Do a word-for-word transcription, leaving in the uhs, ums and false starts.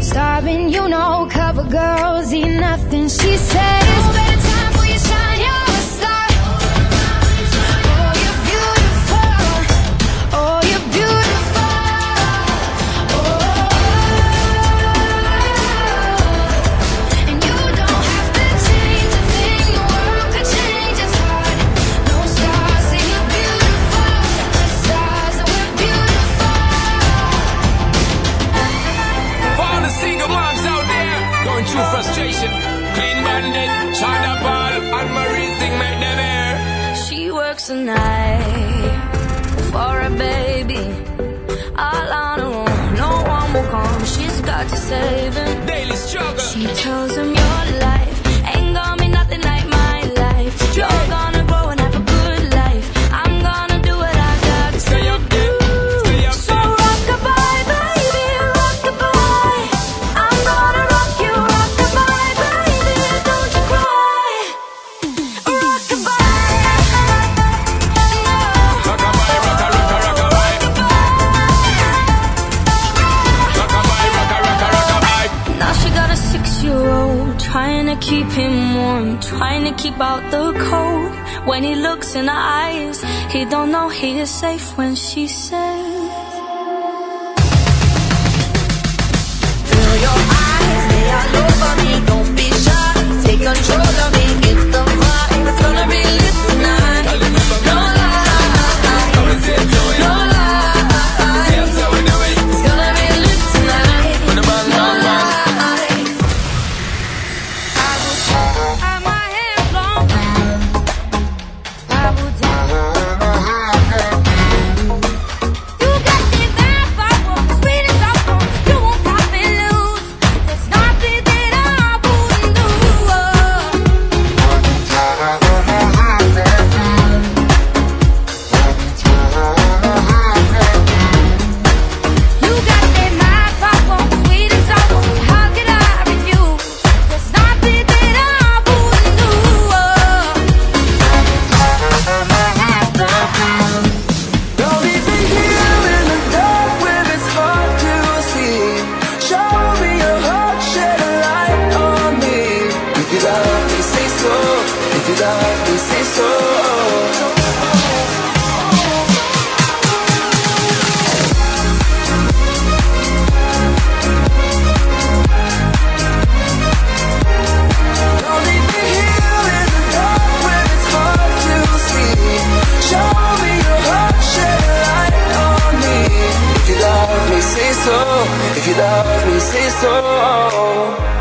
Starving, you know, cover girls eat nothing. She says, better time for you shine, you're a star. Oh, you're beautiful. Oh, you're beautiful. Oh, and you don't have to change a thing. The world could change its heart. No stars say you're beautiful. The stars that we're beautiful. For all the single moms out there going through frustration, Clean Bandit, China Ball, and Marie thing make them air. She works the night for a baby, all on her own. No one will come. She's got to save him. Daily struggle. She tells him your life ain't gonna be nothing like my life. You're gonna grow and have a good life. I'm gonna do what I got to Stay up there, stay up So there. rock-a-bye, baby, rock-a-bye. I'm gonna rock you, rock-a-bye, baby, don't you cry. Rock-a-bye, Rock-a-bye, rocka, rocka, rock-a-bye. Rock-a-bye, rocka, rocka, rock-a-bye. Now she got a six-year-old, trying to keep him warm, trying to keep out the cold. When he looks in her eyes, he don't know he is safe when she says, Feel your eyes, they all over me. Don't be shy, take control of me. Get the vibe, it's gonna be lit tonight. No lie, no lie. It's gonna be lit tonight. No lie. have my hands long. I will take you got me back, I want sweet as I want. You won't pop and lose. There's nothing that I wouldn't do. You got me mad, I want sweet as I want. How could I refuse? There's nothing that I wouldn't do. Don't leave me here in the dark where it's hard to see. Show me your heart, shed a light on me. If you love me, say so. If you love me, say so. Don't leave me here in the dark where it's hard to see. Show me your heart, shed a light on me. If you love me, say so. If you love me, say so.